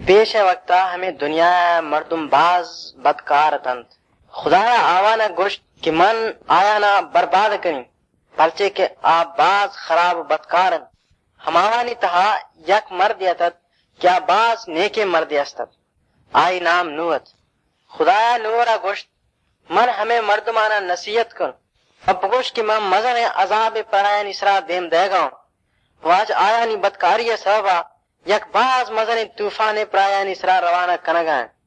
पेश वक्ता हमें दुनिया मर्दुम बाज बदकार तंत खुदाया आवाना गोश्त कि मन आया ना बर्बाद करी परचे के आप बाज खराब बदकारन हमावानी तहा यक मर्द यतत क्या बाज नेके मर्द यस्तत आई नाम नुवत खुदाया नुवरा गोश्त मन हमें मर्दमाना नसीहत कर अब गोश्त की मैं मजन अजाब परायन इसरा देम देगा वाज आया नी बदकारी सबा यक बाज मजन तूफान प्रायन इसरा रवाना कनगा